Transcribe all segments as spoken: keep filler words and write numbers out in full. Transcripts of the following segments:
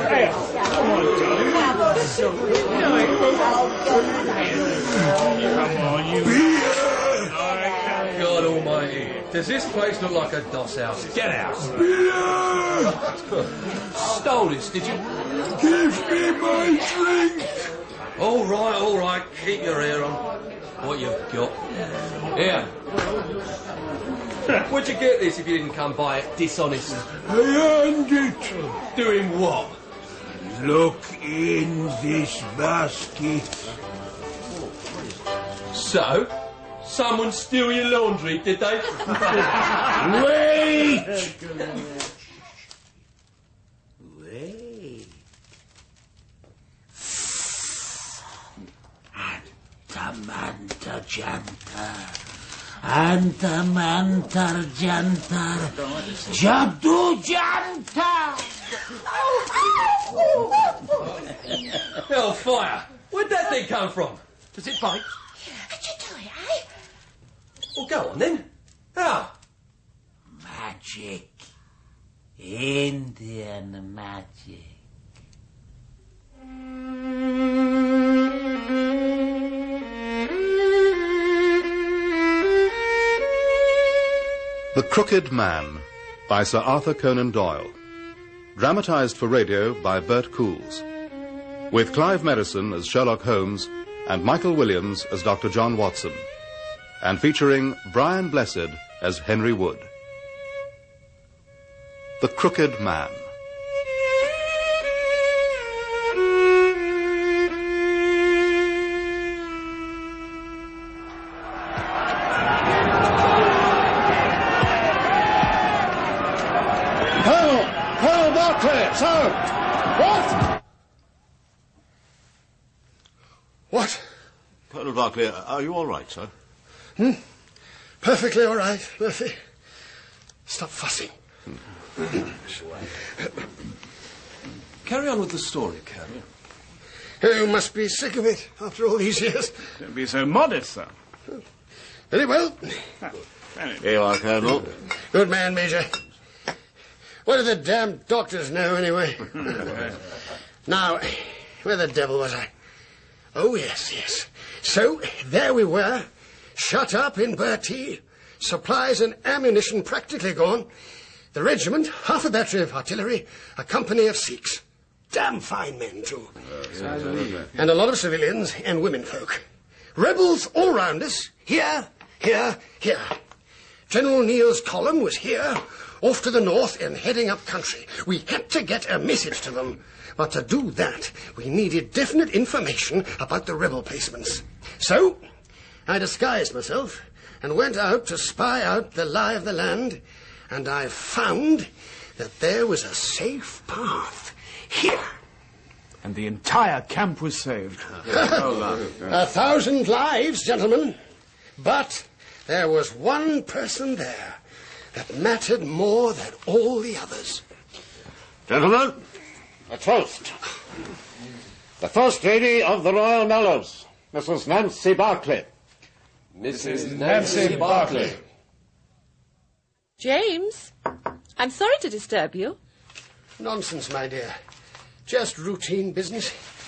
Hey, come on, darling. Come on, you... God almighty. Does this place look like a doss house? Get out. Stole this, did you? Give me my drink. All right, all right. Keep your ear on. What you've got. Here. Where'd you get this if you didn't come by it dishonest? I earned it. Doing what? Look in this basket. So? Someone steal your laundry, did they? Wait! Wait. Antamanta jantar. Antamantar jantar. Jadu jantar. Hellfire! Where'd that thing come from? Does it bite? How'd you do it, eh? Well, go on then. How? Magic. Indian magic. The Crooked Man by Sir Arthur Conan Doyle. Dramatised for radio by Bert Coules. With Clive Merrison as Sherlock Holmes and Michael Williams as Doctor John Watson. And featuring Brian Blessed as Henry Wood. The Crooked Man. Colonel! Colonel Barclay! Sir! What? What? Colonel Barclay, are you all right, sir? Hmm? Perfectly all right, Murphy. Stop fussing. Carry on with the story, Colonel. You must be sick of it after all these years. Don't be so modest, sir. Very well. Here you are, Colonel. Good man, Major. What do the damned doctors know, anyway? Now, where the devil was I? Oh, yes, yes. So, there we were, shut up in Bertie, supplies and ammunition practically gone. The regiment, half a battery of artillery, a company of Sikhs. Damn fine men, too. And a lot of civilians and women folk. Rebels all round us, here, here, here. General Neil's column was here, off to the north and heading up country. We had to get a message to them. But to do that, we needed definite information about the rebel placements. So, I disguised myself and went out to spy out the lie of the land, and I found that there was a safe path here. And the entire camp was saved. A thousand lives, gentlemen. But there was one person there that mattered more than all the others. Gentlemen, a toast. The First Lady of the Royal Mellows, Missus Nancy Barclay. Missus Nancy Barclay. James, I'm sorry to disturb you. Nonsense, my dear. Just routine business.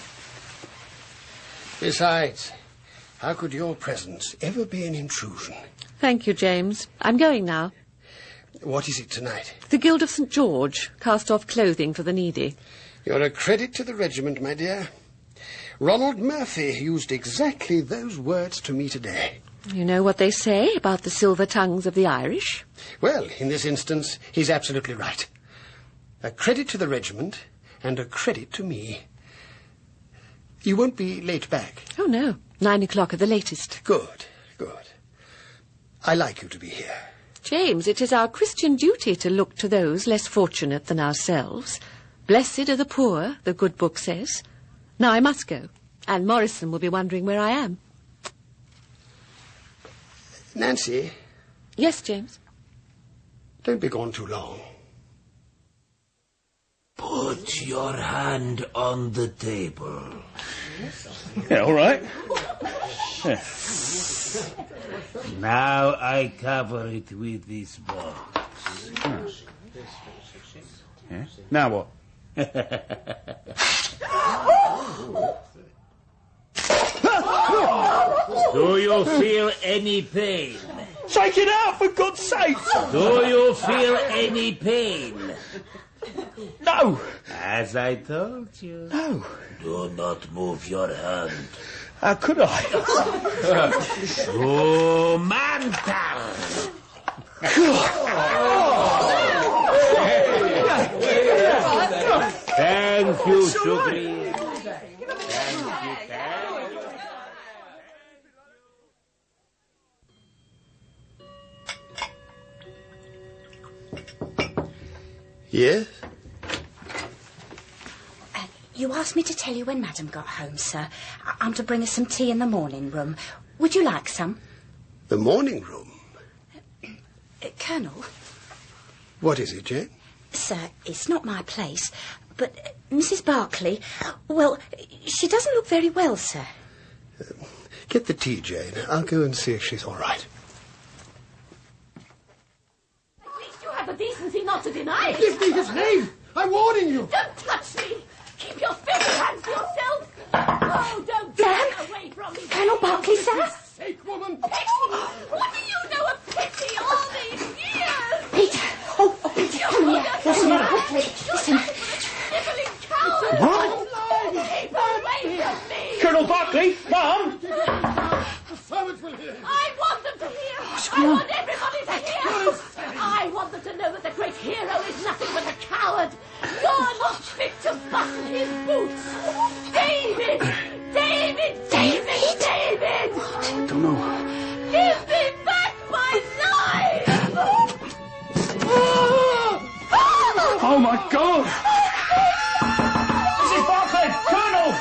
Besides, how could your presence ever be an intrusion? Thank you, James. I'm going now. What is it tonight? The Guild of Saint George, cast-off clothing for the needy. You're a credit to the regiment, my dear. Ronald Murphy used exactly those words to me today. You know what they say about the silver tongues of the Irish? Well, in this instance, he's absolutely right. A credit to the regiment and a credit to me. You won't be late back? Oh, no. Nine o'clock at the latest. Good, good. I like you to be here. James, it is our Christian duty to look to those less fortunate than ourselves. Blessed are the poor, the good book says. Now I must go, and Morrison will be wondering where I am. Nancy? Yes, James? Don't be gone too long. Put your hand on the table. Yeah, all right. Yeah. Now I cover it with this box. Oh. Yeah. Now what? Do you feel any pain? Take it out, for God's sake! Do you feel any pain? No! As I told you. No. Do not move your hand. How could I? Shumantal! Thank you, Sugri. Thank you, thank you. Yes? Uh, you asked me to tell you when Madam got home, sir. I- I'm to bring her some tea in the morning room. Would you like some? The morning room? Uh, Colonel? What is it, Jane? Sir, it's not my place, but uh, Missus Barclay, well, she doesn't look very well, sir. Uh, get the tea, Jane. I'll go and see if she's all right. At least you have the decency not to deny it. Give me his name! I'm warning you! Don't touch me! Keep your filthy hands to yourself! Oh, don't get away from me! Colonel Barclay, sir? Sake, woman! Pity? What do you know of pity all these years? Peter! Oh, oh Peter, come here. Listen, listen. Snivelling coward! What? Keep away from me! Colonel Barclay! Mum! The servants will hear. I want them to hear! I want everybody to hear! I want them to know that the great hero is nothing but a coward! You're not fit to button his boots! David! David! David! David! I don't know. Give me back my life! Oh, my God! Missus Barclay! Colonel!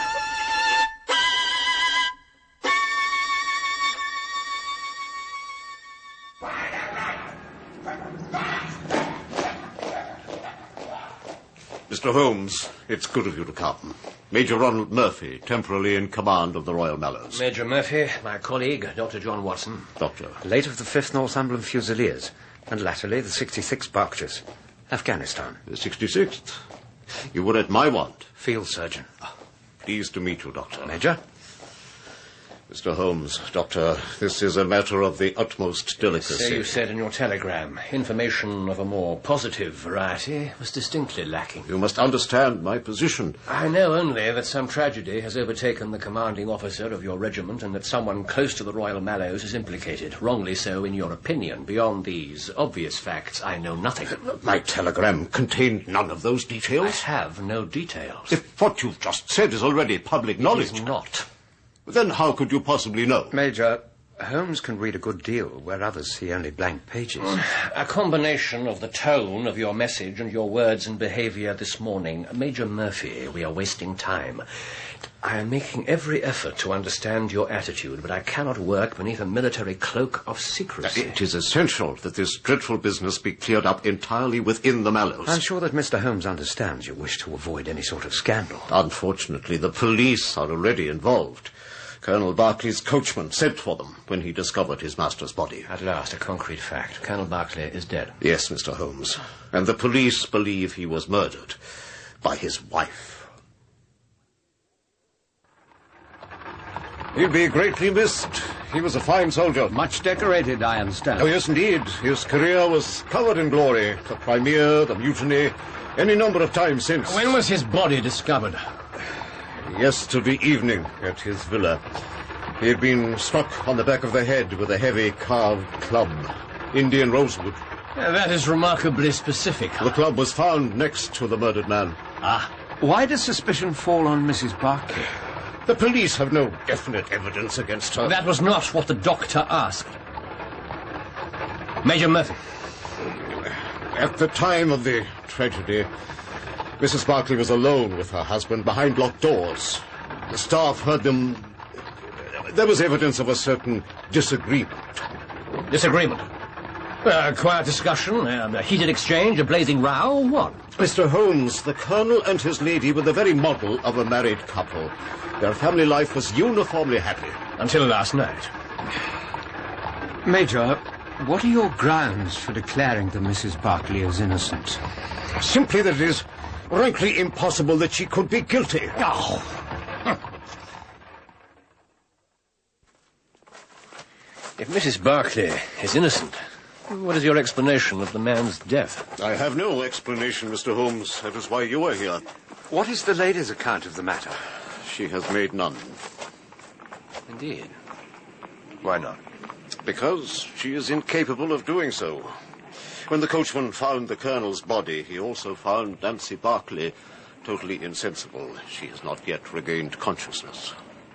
Mister Holmes, it's good of you to come. Major Ronald Murphy, temporarily in command of the Royal Mallows. Major Murphy, my colleague, Doctor John Watson. Doctor. Late of the fifth Northumberland Fusiliers, and latterly the sixty-sixth Berkshires, Afghanistan. The sixty-sixth. You were at my want. Field surgeon. Pleased to meet you, Doctor. Major? Mister Holmes, Doctor, this is a matter of the utmost delicacy. So you said in your telegram. Information of a more positive variety was distinctly lacking. You must understand my position. I know only that some tragedy has overtaken the commanding officer of your regiment and that someone close to the Royal Mallows is implicated. Wrongly so, in your opinion. Beyond these obvious facts, I know nothing. My telegram contained none of those details. I have no details. If what you've just said is already public knowledge... It is not. Then how could you possibly know? Major, Holmes can read a good deal, where others see only blank pages. A combination of the tone of your message and your words and behaviour this morning. Major Murphy, we are wasting time. I am making every effort to understand your attitude, but I cannot work beneath a military cloak of secrecy. It is essential that this dreadful business be cleared up entirely within the Mallows. I'm sure that Mister Holmes understands your wish to avoid any sort of scandal. Unfortunately, the police are already involved. Colonel Barclay's coachman sent for them when he discovered his master's body. At last, a concrete fact. Colonel Barclay is dead. Yes, Mister Holmes. And the police believe he was murdered by his wife. He'll be greatly missed. He was a fine soldier. Much decorated, I understand. Oh, yes, indeed. His career was covered in glory. The Crimea, the Mutiny, any number of times since. When was his body discovered? Yesterday evening at his villa. He had been struck on the back of the head with a heavy carved club. Indian rosewood. Uh, that is remarkably specific. The club was found next to the murdered man. Ah. Why does suspicion fall on Missus Barclay? The police have no definite evidence against her. That was not what the doctor asked. Major Murphy. At the time of the tragedy, Missus Barclay was alone with her husband behind locked doors. The staff heard them. There was evidence of a certain disagreement. Disagreement? Uh, a quiet discussion, a heated exchange, a blazing row, what? Mister Holmes, the colonel and his lady were the very model of a married couple. Their family life was uniformly happy. Until last night. Major, what are your grounds for declaring that Missus Barclay is innocent? Simply that it is rankly impossible that she could be guilty. Oh. If Missus Barclay is innocent, what is your explanation of the man's death? I have no explanation, Mister Holmes. That is why you are here. What is the lady's account of the matter? She has made none. Indeed. Why not? Because she is incapable of doing so. When the coachman found the colonel's body, he also found Nancy Barclay totally insensible. She has not yet regained consciousness.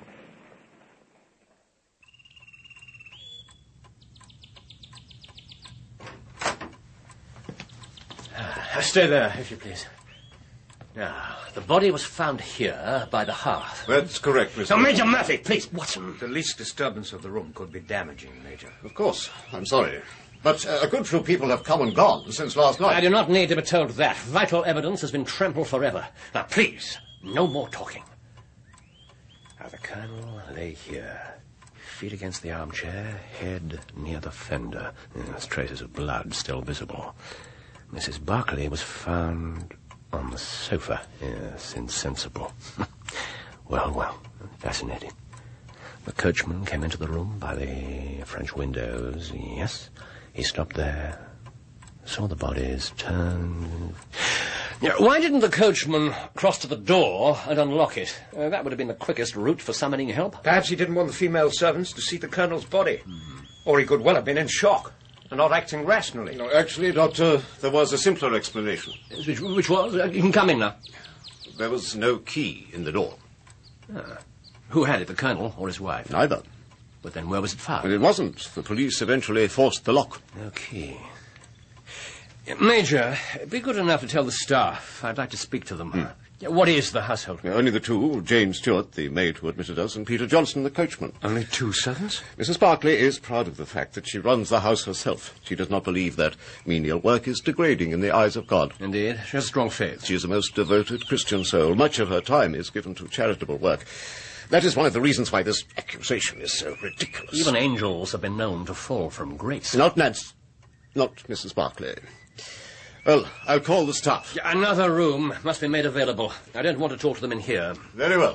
Uh, stay there, if you please. Now, the body was found here by the hearth. That's correct, Mister Now, Major Murphy, please, Watson. The least disturbance of the room could be damaging, Major. Of course. I'm sorry. But uh, a good few people have come and gone since last night. I do not need to be told that. Vital evidence has been trampled forever. Now, please, no more talking. Now, the colonel lay here, feet against the armchair, head near the fender. There's traces of blood still visible. Missus Barclay was found on the sofa. Yes, insensible. Well, well, fascinating. The coachman came into the room by the French windows. Yes, he stopped there, saw the bodies, turned... Yeah, why didn't the coachman cross to the door and unlock it? Uh, that would have been the quickest route for summoning help. Perhaps he didn't want the female servants to see the colonel's body. Mm. Or he could well have been in shock and not acting rationally. No, actually, Doctor, there was a simpler explanation. Which, which was? Uh, you can come in now. There was no key in the door. Ah. Who had it, the colonel or his wife? Neither. But then where was it found? Well, it wasn't. The police eventually forced the lock. No key. Major, be good enough to tell the staff. I'd like to speak to them. Hmm. What is the household? Yeah, only the two, Jane Stewart, the maid who admitted us, and Peter Johnson, the coachman. Only two servants? Missus Barclay is proud of the fact that she runs the house herself. She does not believe that menial work is degrading in the eyes of God. Indeed. She has strong faith. She is a most devoted Christian soul. Much of her time is given to charitable work. That is one of the reasons why this accusation is so ridiculous. Even angels have been known to fall from grace. Not Nance. Not Missus Barclay. Well, I'll call the staff. Another room must be made available. I don't want to talk to them in here. Very well.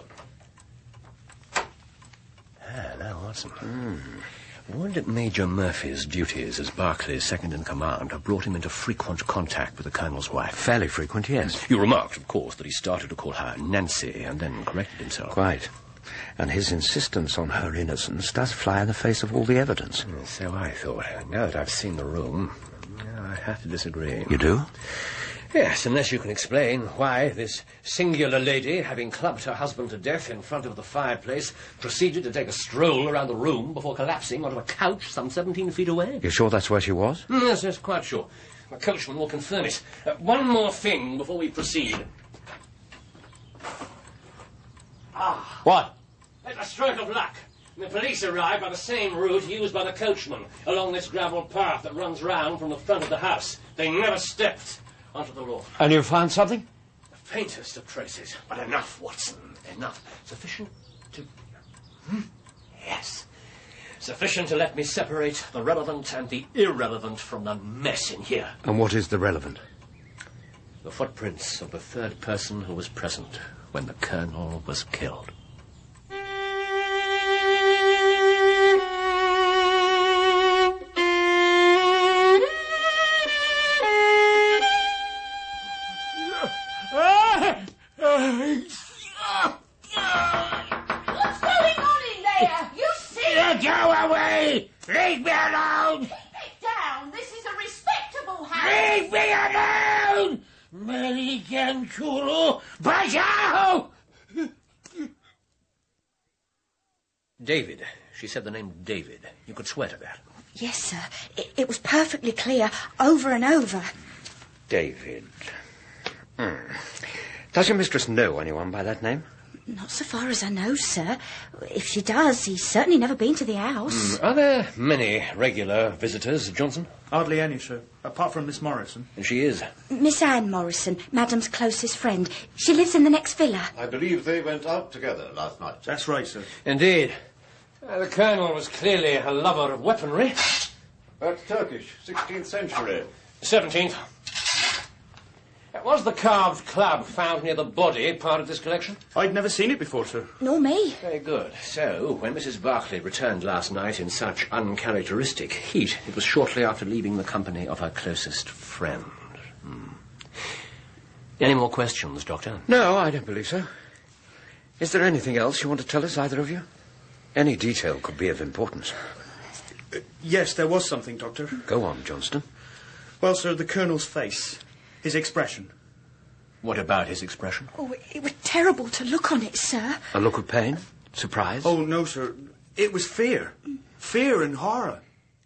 Ah, now, Watson. Hmm. Would Major Murphy's duties as Barclay's second-in-command have brought him into frequent contact with the colonel's wife? Fairly frequent, yes. You remarked, of course, that he started to call her Nancy and then corrected himself. Quite. And his insistence on her innocence does fly in the face of all the evidence. So I thought. Now that I've seen the room, I have to disagree. You do? Yes, unless you can explain why this singular lady, having clubbed her husband to death in front of the fireplace, proceeded to take a stroll around the room before collapsing onto a couch some seventeen feet away. You're sure that's where she was? Mm, yes, yes, quite sure. The coachman will confirm it. Uh, one more thing before we proceed. Ah. What? It's a stroke of luck. The police arrived by the same route used by the coachman, along this gravel path that runs round from the front of the house. They never stepped onto the lawn. And you found something? The faintest of traces. But enough, Watson, enough. Sufficient to... Hmm? Yes. Sufficient to let me separate the relevant and the irrelevant from the mess in here. And what is the relevant? The footprints of the third person who was present when the colonel was killed. What's going on in there? You see? Go away! Leave me alone! Keep it down. This is a respectable house. Leave me alone! American Kuru Bajao! David. She said the name David. You could swear to that. Yes, sir. It, it was perfectly clear, over and over. David. Hmm. Does your mistress know anyone by that name? Not so far as I know, sir. If she does, he's certainly never been to the house. Mm, are there many regular visitors, Johnson? Hardly any, sir, apart from Miss Morrison. And she is? Miss Anne Morrison, Madam's closest friend. She lives in the next villa. I believe they went out together last night. That's right, sir. Indeed. Uh, the colonel was clearly a lover of weaponry. That's Turkish, sixteenth century. seventeenth. Was the carved club found near the body part of this collection? I'd never seen it before, sir. Nor me. Very good. So, when Missus Barclay returned last night in such uncharacteristic heat, it was shortly after leaving the company of her closest friend. Hmm. Any more questions, Doctor? No, I don't believe so. Is there anything else you want to tell us, either of you? Any detail could be of importance. Uh, yes, there was something, Doctor. Go on, Johnston. Well, sir, the Colonel's face. His expression. What about his expression? Oh, it was terrible to look on it, sir. A look of pain? Surprise? Oh, no, sir. It was fear. Fear and horror.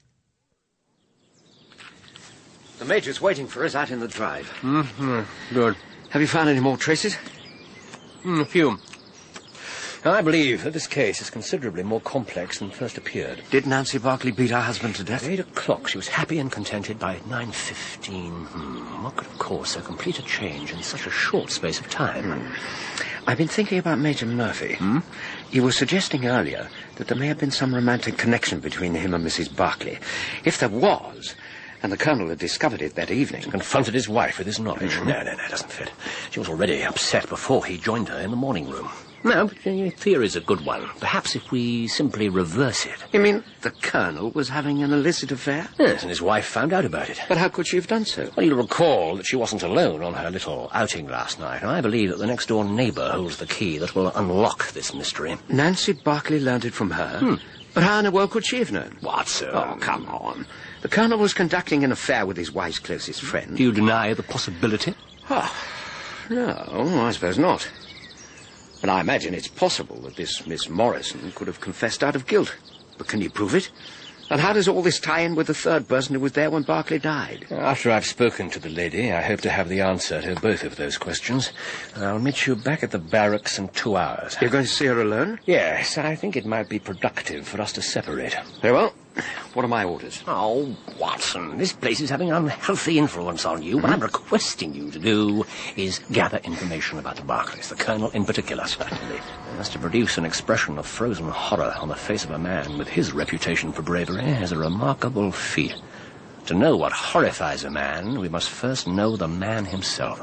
The Major's waiting for us out in the drive. Mm-hmm. Good. Have you found any more traces? Mm, a few. I believe that this case is considerably more complex than first appeared. Did Nancy Barclay beat her husband to death? At eight o'clock, she was happy and contented. By nine fifteen, hmm, what could have caused so complete a change in such a short space of time? Hmm. I've been thinking about Major Murphy. Hmm? You were suggesting earlier that there may have been some romantic connection between him and Missus Barclay. If there was, and the Colonel had discovered it that evening... He confronted his wife with his knowledge. Mm-hmm. No, no, no, it doesn't fit. She was already upset before he joined her in the morning room. No, but your theory's a good one. Perhaps if we simply reverse it. You mean the Colonel was having an illicit affair? Yes, and his wife found out about it. But how could she have done so? Well, you'll recall that she wasn't alone on her little outing last night, and I believe that the next-door neighbour holds the key that will unlock this mystery. Nancy Barclay learned it from her? Hmm. But how in the world could she have known? What, sir? Oh, come on. The Colonel was conducting an affair with his wife's closest friend. Do you deny the possibility? Oh, no, I suppose not. But I imagine it's possible that this Miss Morrison could have confessed out of guilt. But can you prove it? And how does all this tie in with the third person who was there when Barclay died? After I've spoken to the lady, I hope to have the answer to both of those questions. I'll meet you back at the barracks in two hours. You're going to see her alone? Yes, I think it might be productive for us to separate. Very well. What are my orders? Oh, Watson, this place is having an unhealthy influence on you. Mm-hmm. What I'm requesting you to do is gather information about the Barclays, the Colonel in particular, certainly. As to produce an expression of frozen horror on the face of a man with his reputation for bravery is a remarkable feat. To know what horrifies a man, we must first know the man himself.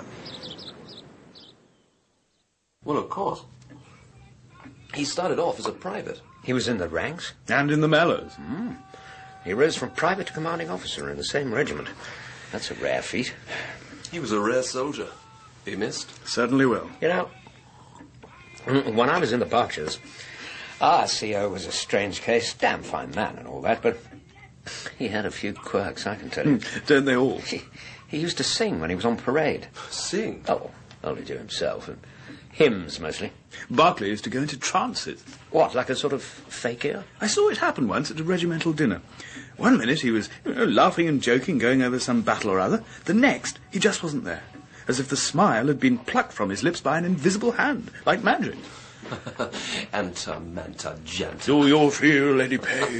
Well, of course. He started off as a private. He was in the ranks? And in the Mallows. Mm. He rose from private to commanding officer in the same regiment. That's a rare feat. He was a rare soldier. He missed. Certainly will. You know, when I was in the Berkshires, our C O was a strange case. Damn fine man and all that, but he had a few quirks, I can tell you. Don't they all? He, he used to sing when he was on parade. Sing? Oh, only to himself. And hymns, mostly. Barclay used to go into trances. What, like a sort of fakir? I saw it happen once at a regimental dinner. One minute he was you know, laughing and joking, going over some battle or other. The next, he just wasn't there. As if the smile had been plucked from his lips by an invisible hand, like magic. Anta, manta, gent. Do you feel any pain?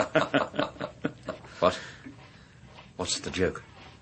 What? What's the joke?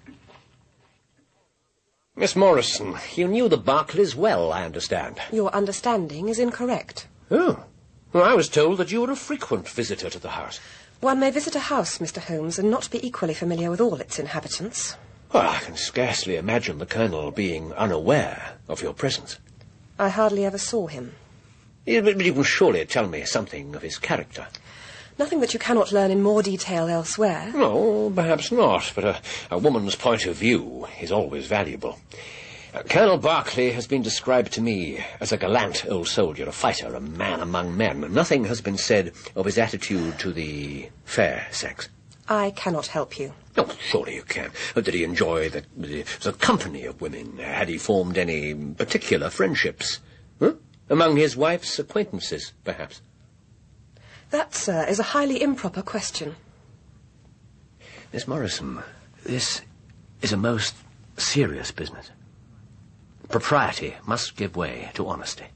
Miss Morrison, you knew the Barclays well, I understand. Your understanding is incorrect. Oh. Well, I was told that you were a frequent visitor to the house. One may visit a house, Mister Holmes, and not be equally familiar with all its inhabitants. Well, I can scarcely imagine the Colonel being unaware of your presence. I hardly ever saw him. Yeah, but you can surely tell me something of his character. Nothing that you cannot learn in more detail elsewhere. No, perhaps not, but a, a woman's point of view is always valuable. Uh, Colonel Barclay has been described to me as a gallant old soldier, a fighter, a man among men. Nothing has been said of his attitude to the fair sex. I cannot help you. Oh, surely you can. Uh, did he enjoy the, the, the company of women? Had he formed any particular friendships? Huh? Among his wife's acquaintances, perhaps? That, sir, is a highly improper question. Miss Morrison, this is a most serious business. Propriety must give way to honesty.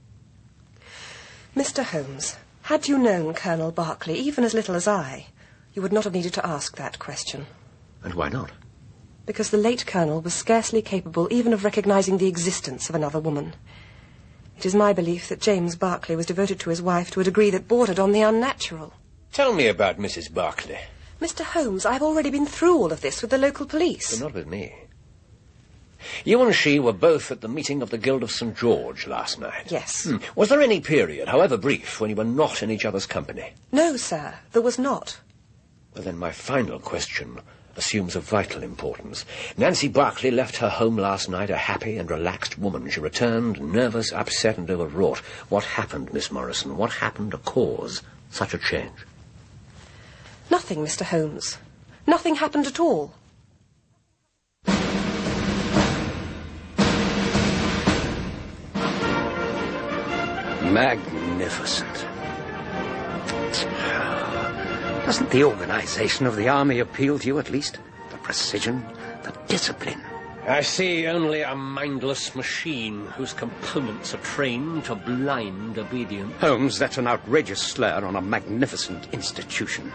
Mister Holmes, had you known Colonel Barclay even as little as I, you would not have needed to ask that question. And why not? Because the late Colonel was scarcely capable even of recognizing the existence of another woman. It is my belief that James Barclay was devoted to his wife to a degree that bordered on the unnatural. Tell me about Missus Barclay. Mister Holmes, I've already been through all of this with the local police. But not with me. You and she were both at the meeting of the Guild of Saint George last night. Yes. Hmm. Was there any period, however brief, when you were not in each other's company? No, sir, there was not. Well, then my final question assumes a vital importance. Nancy Barclay left her home last night a happy and relaxed woman. She returned nervous, upset, and overwrought. What happened, Miss Morrison? What happened to cause such a change? Nothing, Mister Holmes. Nothing happened at all. Magnificent. Doesn't the organization of the army appeal to you, at least? The precision, the discipline. I see only a mindless machine whose components are trained to blind obedience. Holmes, that's an outrageous slur on a magnificent institution.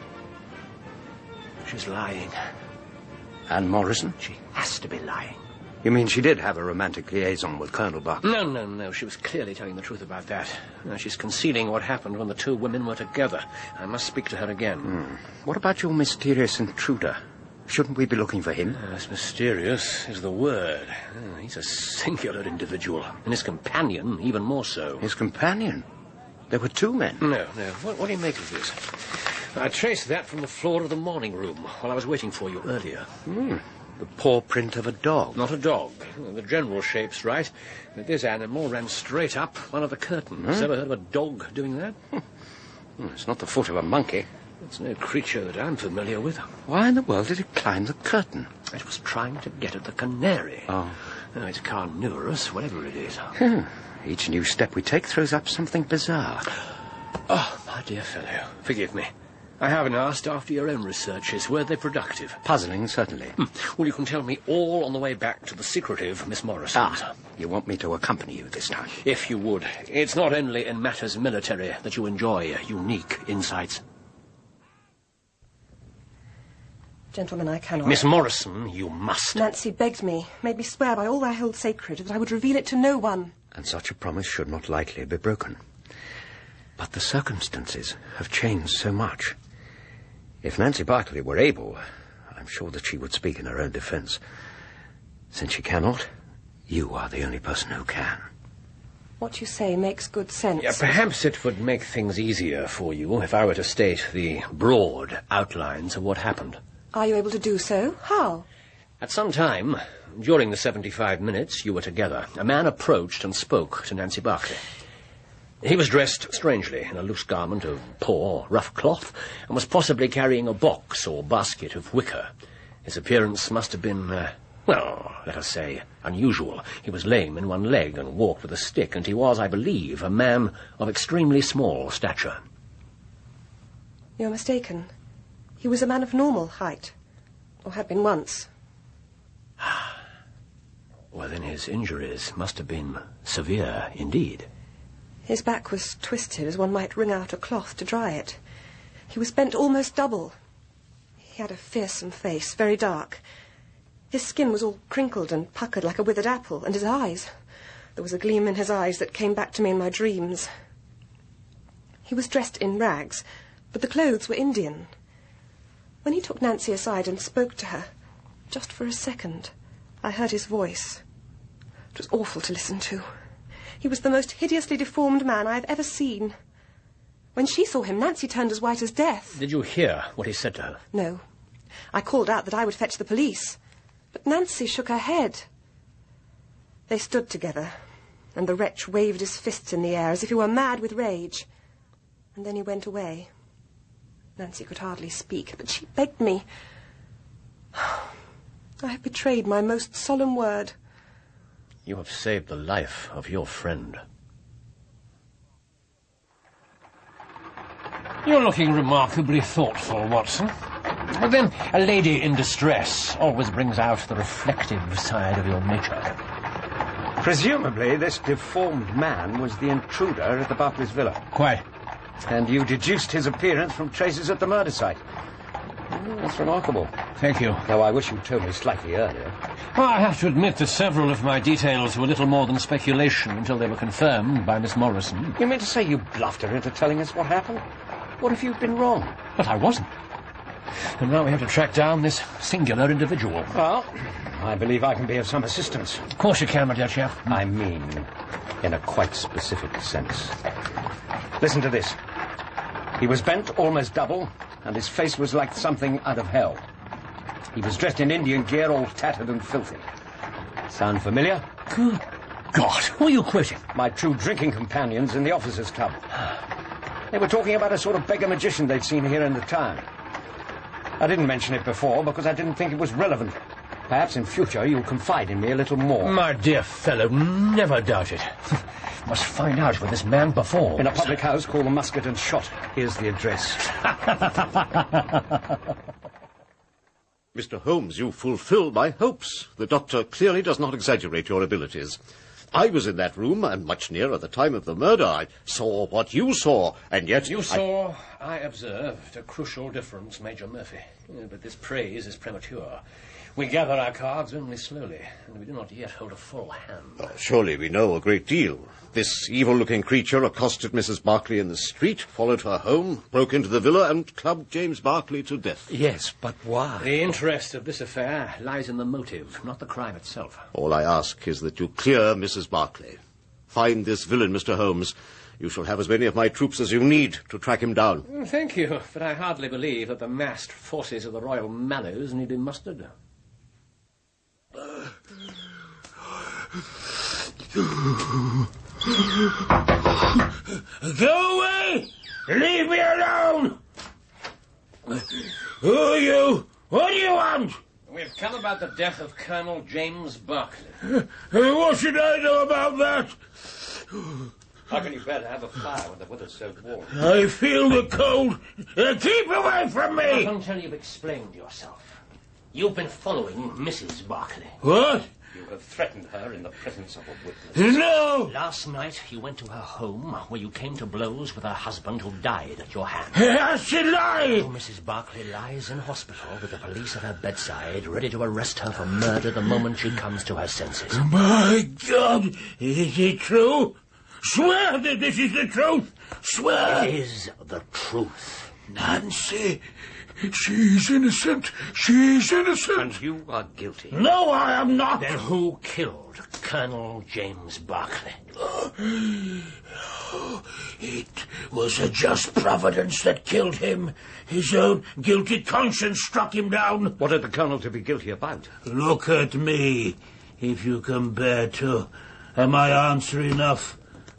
She's lying. And Morrison? She has to be lying. You mean she did have a romantic liaison with Colonel Barclay? No, no, no. She was clearly telling the truth about that. Now, she's concealing what happened when the two women were together. I must speak to her again. Hmm. What about your mysterious intruder? Shouldn't we be looking for him? Yes, mysterious is the word. Oh, he's a singular individual. And his companion, even more so. His companion? There were two men. No, no. What, what do you make of this? I traced that from the floor of the morning room while I was waiting for you earlier. Hmm. The paw print of a dog. Not a dog. The general shape's right. But this animal ran straight up one of the curtains. Hmm? Ever heard of a dog doing that? Hmm. It's not the foot of a monkey. It's no creature that I'm familiar with. Why in the world did it climb the curtain? It was trying to get at the canary. Oh. Oh, it's carnivorous, whatever it is. Hmm. Each new step we take throws up something bizarre. Oh, my dear fellow, forgive me. I haven't asked after your own researches. Were they productive? Puzzling, certainly. Hmm. Well, you can tell me all on the way back to the secretive Miss Morrison. Ah, you want me to accompany you this time? If you would. It's not only in matters military that you enjoy unique insights. Gentlemen, I cannot. Miss Morrison, you must. Nancy begged me, made me swear by all I held sacred, that I would reveal it to no one. And such a promise should not lightly be broken. But the circumstances have changed so much. If Nancy Barclay were able, I'm sure that she would speak in her own defense. Since she cannot, you are the only person who can. What you say makes good sense. Yeah, perhaps it would make things easier for you if I were to state the broad outlines of what happened. Are you able to do so? How? At some time, during the seventy-five minutes you were together, a man approached and spoke to Nancy Barclay. He was dressed strangely in a loose garment of poor, rough cloth, and was possibly carrying a box or basket of wicker. His appearance must have been, uh, well, let us say, unusual. He was lame in one leg and walked with a stick, and he was, I believe, a man of extremely small stature. You're mistaken. He was a man of normal height, or had been once. Well, then his injuries must have been severe indeed. His back was twisted as one might wring out a cloth to dry it. He was bent almost double. He had a fearsome face, very dark. His skin was all crinkled and puckered like a withered apple, and his eyes... There was a gleam in his eyes that came back to me in my dreams. He was dressed in rags, but the clothes were Indian. When he took Nancy aside and spoke to her, just for a second, I heard his voice. It was awful to listen to. He was the most hideously deformed man I have ever seen. When she saw him, Nancy turned as white as death. Did you hear what he said to her? No. I called out that I would fetch the police. But Nancy shook her head. They stood together, and the wretch waved his fists in the air as if he were mad with rage. And then he went away. Nancy could hardly speak, but she begged me. I have betrayed my most solemn word. You have saved the life of your friend. You're looking remarkably thoughtful, Watson. But then, a lady in distress always brings out the reflective side of your nature. Presumably, this deformed man was the intruder at the Barclays villa. Quite. And you deduced his appearance from traces at the murder site. Mm, that's remarkable. Thank you. Though I wish you'd told me slightly earlier. Well, I have to admit that several of my details were little more than speculation until they were confirmed by Miss Morrison. You mean to say you bluffed her into telling us what happened? What if you'd been wrong? But I wasn't. And now we have to track down this singular individual. Well, I believe I can be of some assistance. Of course you can, my dear chap. I mean, in a quite specific sense. Listen to this. He was bent almost double, and his face was like something out of hell. He was dressed in Indian gear, all tattered and filthy. Sound familiar? Good God, who are you quoting? My two drinking companions in the officers' club. They were talking about a sort of beggar magician they'd seen here in the town. I didn't mention it before because I didn't think it was relevant. Perhaps in future you'll confide in me a little more. My dear fellow, never doubt it. Must find out where this man performs. In a public house called the Musket and Shot. Here's the address. Mister Holmes, you fulfill my hopes. The doctor clearly does not exaggerate your abilities. I was in that room, and much nearer the time of the murder. I saw what you saw, and yet... You saw, I, I observed, a crucial difference, Major Murphy. Yeah, but this praise is premature. We gather our cards only slowly, and we do not yet hold a full hand. Oh, surely we know a great deal. This evil-looking creature accosted Missus Barclay in the street, followed her home, broke into the villa, and clubbed James Barclay to death. Yes, but why? The interest of this affair lies in the motive, not the crime itself. All I ask is that you clear Missus Barclay. Find this villain, Mister Holmes. You shall have as many of my troops as you need to track him down. Thank you, but I hardly believe that the massed forces of the Royal Mallows need be mustered. Go away! Leave me alone! Who are you? What do you want? We've come about the death of Colonel James Barclay. Uh, what should I know about that? How can you bear to have a fire when the weather's so warm? I feel the cold. Uh, keep away from me! Not until you've explained yourself. You've been following Missus Barclay. What? You have threatened her in the presence of a witness. No! Last night you went to her home where you came to blows with her husband who died at your hands. Has she lied? Oh, Missus Barclay lies in hospital with the police at her bedside, ready to arrest her for murder the moment she comes to her senses. My God! Is it true? Swear that this is the truth! Swear! It is the truth. Nancy, she's innocent. She's innocent. And you are guilty. No, I am not. Then who killed Colonel James Barclay? It was a just providence that killed him. His own guilty conscience struck him down. What had the Colonel to be guilty about? Look at me, if you can bear to. Am I answer enough?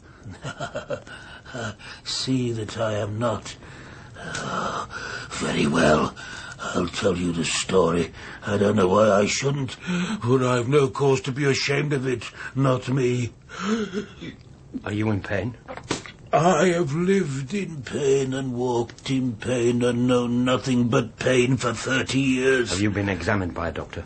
See that I am not. Oh, very well. I'll tell you the story. I don't know why I shouldn't, for I've no cause to be ashamed of it. Not me. Are you in pain? I have lived in pain and walked in pain and known nothing but pain for thirty years. Have you been examined by a doctor?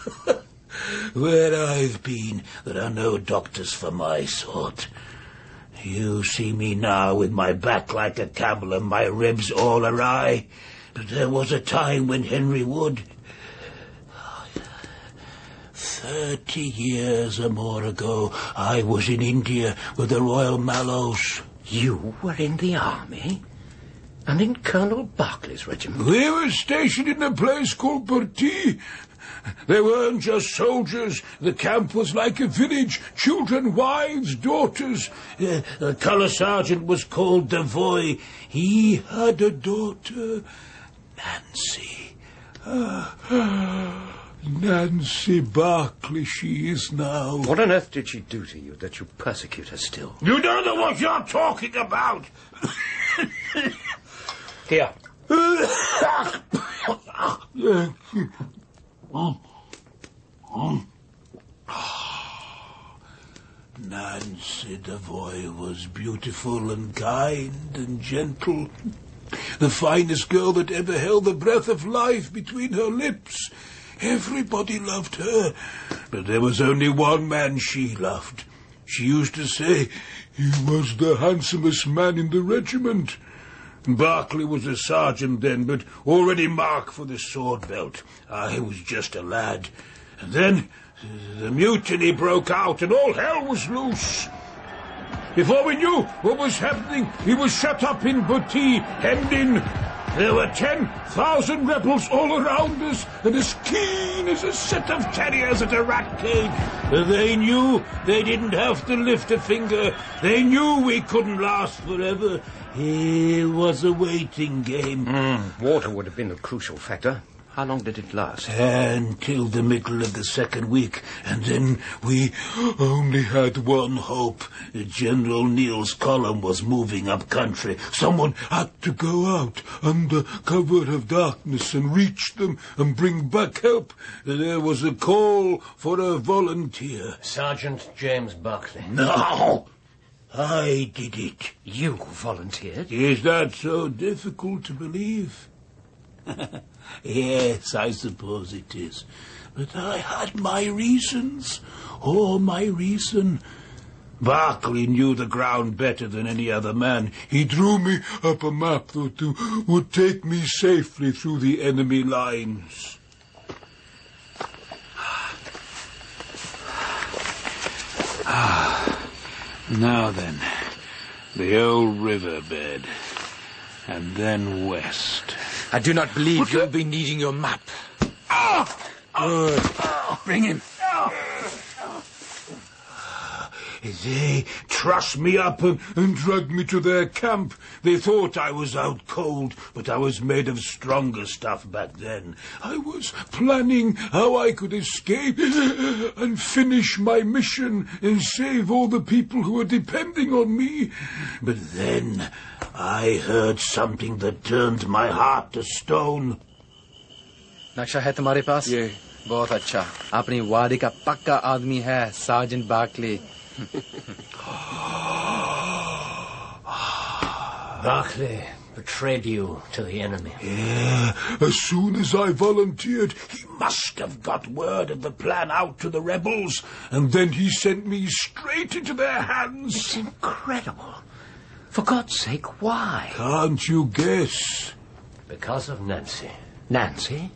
Where I've been, there are no doctors for my sort. You see me now with my back like a camel and my ribs all awry. But there was a time when Henry Wood... Thirty years or more ago, I was in India with the Royal Mallows. You were in the army? And in Colonel Barclay's regiment? We were stationed in a place called Burti. They weren't just soldiers. The camp was like a village. Children, wives, daughters. Uh, the colour sergeant was called Devoy. He had a daughter, Nancy. Uh, Nancy Barclay she is now. What on earth did she do to you that you persecute her still? You don't know what you're talking about. Here. Nancy Devoy was beautiful and kind and gentle. The finest girl that ever held the breath of life between her lips. Everybody loved her, but there was only one man she loved. She used to say he was the handsomest man in the regiment. Barclay was a sergeant then, but already marked for the sword belt. I was just a lad. And then the mutiny broke out and all hell was loose. Before we knew what was happening, he was shut up in Burti, hemmed in. There were ten thousand rebels all around us, and as keen as a set of terriers at a rat cage. They knew they didn't have to lift a finger. They knew we couldn't last forever. It was a waiting game. Mm, water would have been a crucial factor. How long did it last? Until the middle of the second week, and then we only had one hope. General Neil's column was moving up country. Someone had to go out under cover of darkness and reach them and bring back help. There was a call for a volunteer. Sergeant James Barclay. No! I did it. You volunteered? Is that so difficult to believe? Yes, I suppose it is. But I had my reasons. Oh, my reason. Barclay knew the ground better than any other man. He drew me up a map that would take me safely through the enemy lines. Ah, now then, the old riverbed, and then west. I do not believe what? You'll be needing your map. Ah! Good. Bring him. They trussed me up and, and dragged me to their camp. They thought I was out cold, but I was made of stronger stuff back then. I was planning how I could escape and finish my mission and save all the people who were depending on me. But then I heard something that turned my heart to stone. नक्शा है तुम्हारे पास? ये बहुत अच्छा. अपनी वादी का पक्का आदमी है, Sergeant Barclay. Barclay betrayed you to the enemy. Yeah, as soon as I volunteered, he must have got word of the plan out to the rebels, and then he sent me straight into their hands. It's incredible. For God's sake, why? Can't you guess? Because of Nancy. Nancy?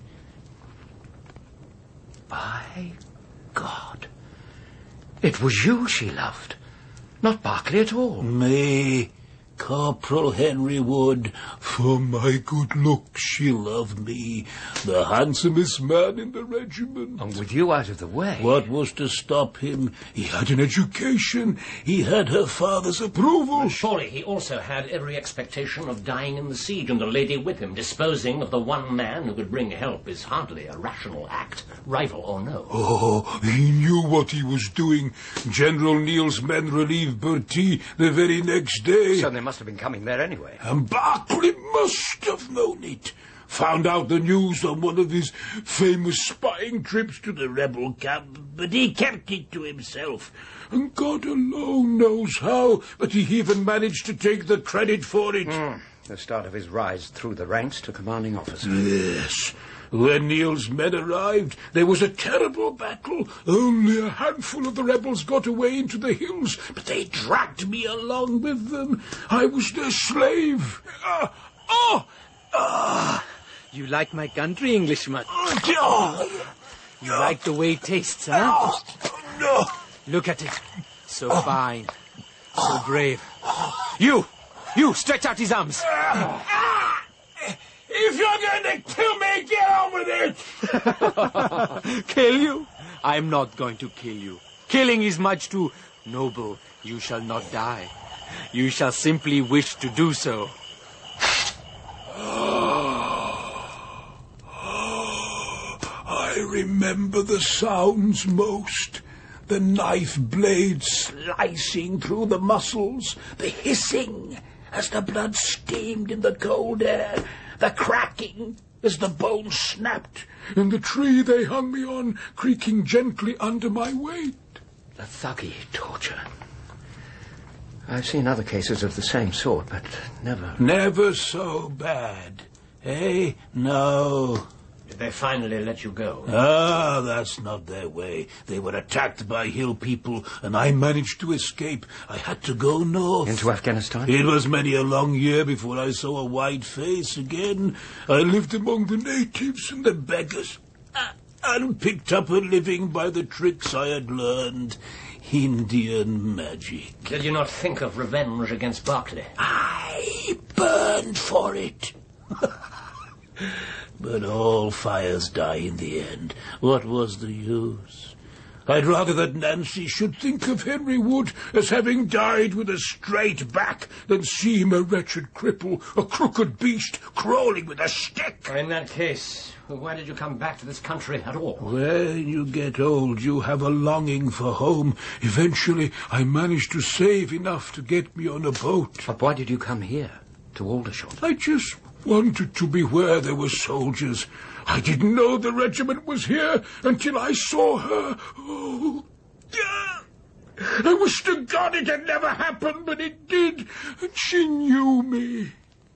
By God. It was you she loved, not Barclay at all. Me, Corporal Henry Wood. For my good looks she loved me, the handsomest man in the regiment. And with you out of the way. What was to stop him? He had an education. He had her father's approval. But surely he also had every expectation of dying in the siege, and the lady with him. Disposing of the one man who could bring help is hardly a rational act, rival or no. Oh, he knew what he was doing. General Neil's men relieved Bertie the very next day. So they must have been coming there anyway. And Barclay must have known it. Found out the news on one of his famous spying trips to the rebel camp, but he kept it to himself. And God alone knows how, but he even managed to take the credit for it. Mm, the start of his rise through the ranks to commanding officer. Yes. When Neil's men arrived, there was a terrible battle. Only a handful of the rebels got away into the hills, but they dragged me along with them. I was their slave. Ah! Oh! Ah! You like my country, Englishman? Oh, you like the way it tastes, huh? No. Look at it. So fine. So brave. You! You! Stretch out his arms. If you're going to kill me, get on with it! Kill you? I'm not going to kill you. Killing is much too noble. You shall not die. You shall simply wish to do so. I remember the sounds most. The knife blade slicing through the muscles, the hissing as the blood steamed in the cold air, the cracking as the bones snapped, and the tree they hung me on creaking gently under my weight. The thuggy torture. I've seen other cases of the same sort, but never... Never so bad. Eh? No. Did they finally let you go? Ah, that's not their way. They were attacked by hill people, and I managed to escape. I had to go north. Into Afghanistan? It was many a long year before I saw a white face again. I lived among the natives and the beggars, and picked up a living by the tricks I had learned. Indian magic. Did you not think of revenge against Barclay? I burned for it. But all fires die in the end. What was the use? I'd rather that Nancy should think of Henry Wood as having died with a straight back than see him a wretched cripple, a crooked beast, crawling with a stick. In that case, why did you come back to this country at all? When you get old, you have a longing for home. Eventually, I managed to save enough to get me on a boat. But why did you come here, to Aldershot? I just wanted to be where there were soldiers. I didn't know the regiment was here until I saw her. Oh, yeah. I wish to God it had never happened, but it did, and she knew me.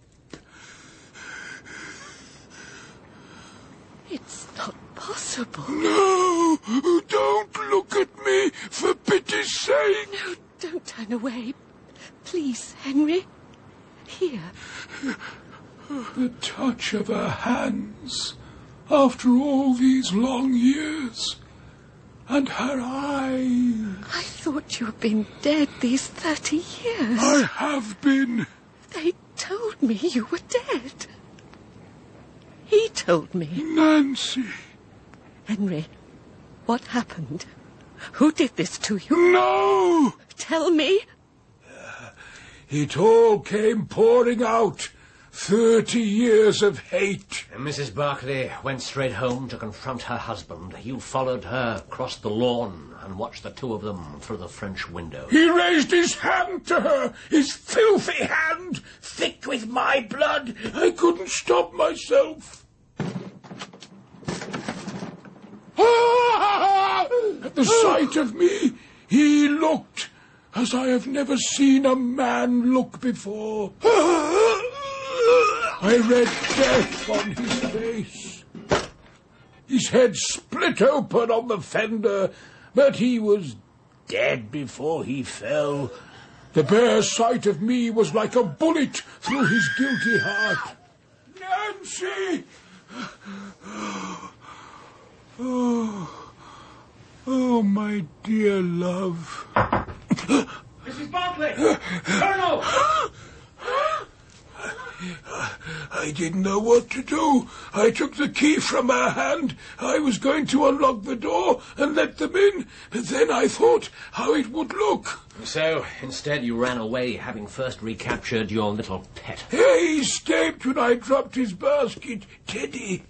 It's not possible. No, don't look at me, for pity's sake. No, don't turn away. Please, Henry. Here. The touch of her hands, after all these long years, and her eyes. I thought you had been dead these thirty years. I have been. They told me you were dead. He told me. Nancy. Henry, what happened? Who did this to you? No! Tell me. Uh, it all came pouring out. Thirty years of hate. And Missus Barclay went straight home to confront her husband. You followed her across the lawn and watched the two of them through the French window. He raised his hand to her, his filthy hand, thick with my blood. I couldn't stop myself. Ah! At the sight of me, he looked as I have never seen a man look before. I read death on his face. His head split open on the fender, but he was dead before he fell. The bare sight of me was like a bullet through his guilty heart. Nancy! Oh, oh, my dear love. Missus Barclay! Colonel! I didn't know what to do. I took the key from her hand. I was going to unlock the door and let them in, but then I thought how it would look. So, instead you ran away, having first recaptured your little pet. He escaped when I dropped his basket, Teddy.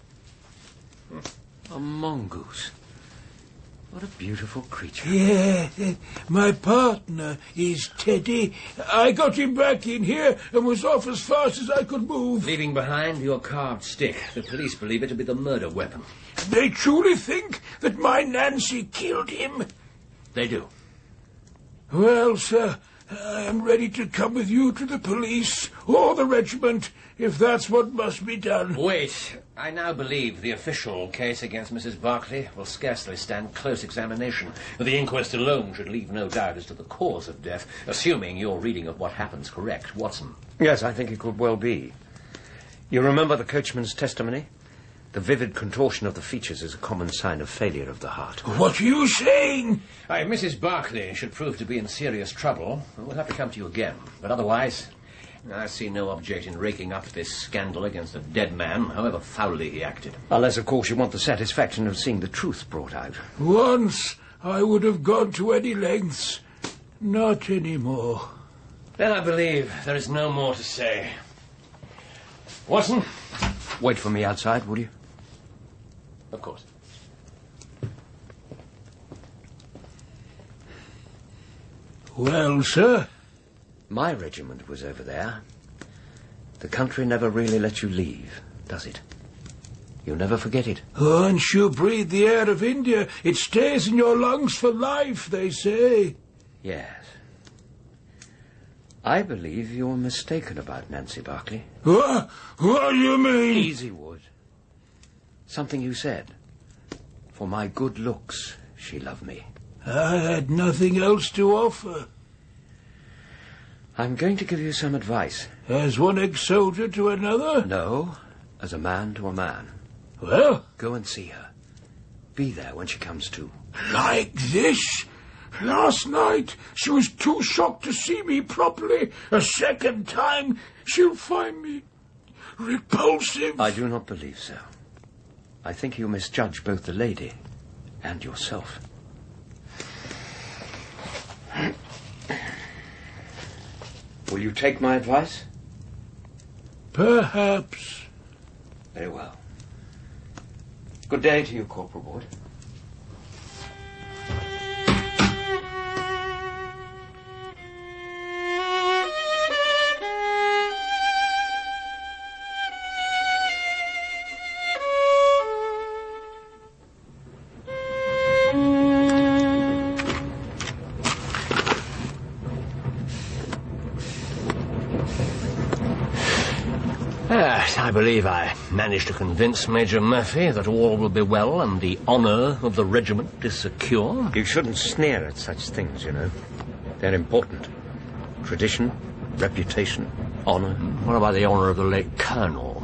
A mongoose. What a beautiful creature. Yeah, my partner is Teddy. I got him back in here and was off as fast as I could move. Leaving behind your carved stick. The police believe it to be the murder weapon. They truly think that my Nancy killed him? They do. Well, sir, I am ready to come with you to the police or the regiment, if that's what must be done. Wait. I now believe the official case against Missus Barclay will scarcely stand close examination. The inquest alone should leave no doubt as to the cause of death, assuming your reading of what happens correct, Watson. Yes, I think it could well be. You remember the coachman's testimony? The vivid contortion of the features is a common sign of failure of the heart. What are you saying? If Missus Barclay should prove to be in serious trouble, we'll have to come to you again. But otherwise, I see no object in raking up this scandal against a dead man, however foully he acted. Unless, of course, you want the satisfaction of seeing the truth brought out. Once I would have gone to any lengths. Not anymore. Then I believe there is no more to say. Watson? Wait for me outside, will you? Of course. Well, sir? My regiment was over there. The country never really lets you leave, does it? You'll never forget it. Once you breathe the air of India, it stays in your lungs for life, they say. Yes. I believe you were mistaken about Nancy Barclay. What? What do you mean? Easy, Wood. Something you said. For my good looks, she loved me. I had nothing else to offer. I'm going to give you some advice. As one ex-soldier to another? No, as a man to a man. Well? Go and see her. Be there when she comes to. Like this? Last night, she was too shocked to see me properly. A second time, she'll find me repulsive. I do not believe so. I think you misjudge both the lady and yourself. Will you take my advice? Perhaps. Very well. Good day to you, Corporal Ward. I believe I managed to convince Major Murphy that all will be well and the honour of the regiment is secure. You shouldn't sneer at such things, you know. They're important. Tradition, reputation, honour. What about the honour of the late Colonel?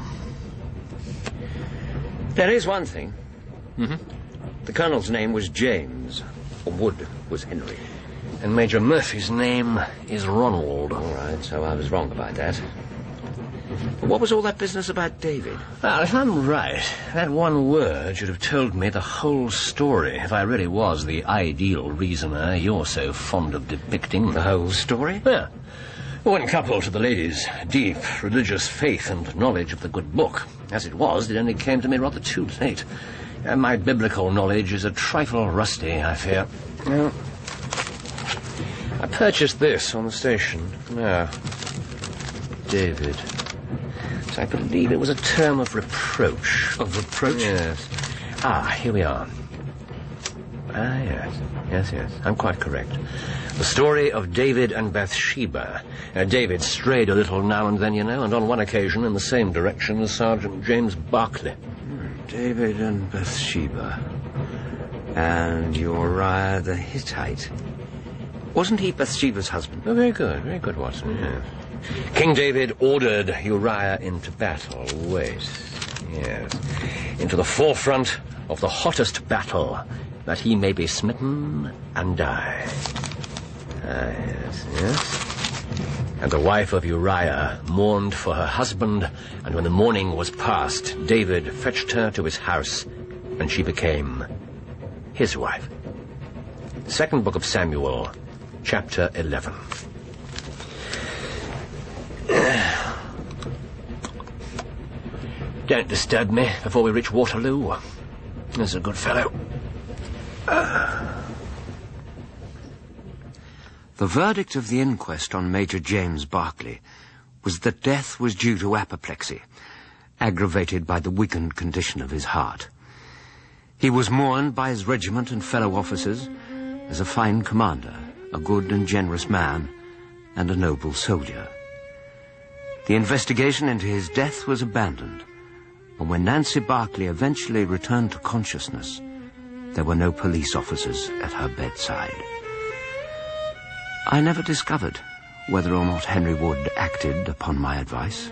There is one thing. Mm-hmm. The Colonel's name was James. Wood was Henry. And Major Murphy's name is Ronald. All right, so I was wrong about that. But what was all that business about David? Well, if I'm right, that one word should have told me the whole story if I really was the ideal reasoner you're so fond of depicting. The whole story? Yeah. When coupled to the lady's deep religious faith and knowledge of the good book. As it was, it only came to me rather too late. And my biblical knowledge is a trifle rusty, I fear. Well, I purchased this on the station. Yeah. David. I believe it was a term of reproach. Of reproach? Yes. Ah, here we are. Ah, yes. Yes, yes. I'm quite correct. The story of David and Bathsheba. Uh, David strayed a little now and then, you know, and on one occasion in the same direction as Sergeant James Barclay. Hmm, David and Bathsheba. And Uriah the Hittite. Wasn't he Bathsheba's husband? Oh, very good. Very good, Watson, yes. King David ordered Uriah into battle. Wait. Yes. Into the forefront of the hottest battle, that he may be smitten and die. Ah, yes, yes. And the wife of Uriah mourned for her husband, and when the mourning was past, David fetched her to his house, and she became his wife. Second book of Samuel, chapter eleven. Don't disturb me before we reach Waterloo. There's a good fellow. The verdict of the inquest on Major James Barclay was that death was due to apoplexy, aggravated by the weakened condition of his heart. He was mourned by his regiment and fellow officers as a fine commander, a good and generous man, and a noble soldier. The investigation into his death was abandoned, and when Nancy Barclay eventually returned to consciousness, there were no police officers at her bedside. I never discovered whether or not Henry Wood acted upon my advice.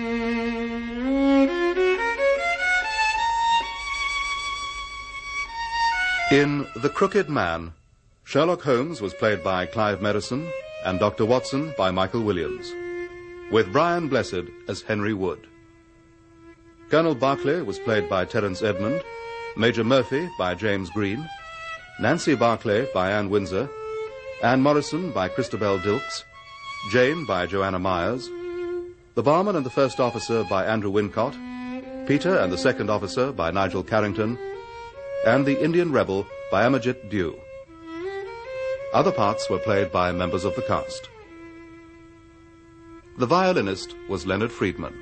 In The Crooked Man, Sherlock Holmes was played by Clive Merrison and Doctor Watson by Michael Williams, with Brian Blessed as Henry Wood. Colonel Barclay was played by Terence Edmond, Major Murphy by James Green, Nancy Barclay by Anne Windsor, Anne Morrison by Christabel Dilks, Jane by Joanna Myers, the barman and the first officer by Andrew Wincott, Peter and the second officer by Nigel Carrington, and the Indian rebel by Amajit Dew. Other parts were played by members of the cast. The violinist was Leonard Friedman.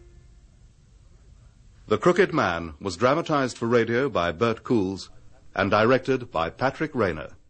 The Crooked Man was dramatized for radio by Bert Coules and directed by Patrick Rayner.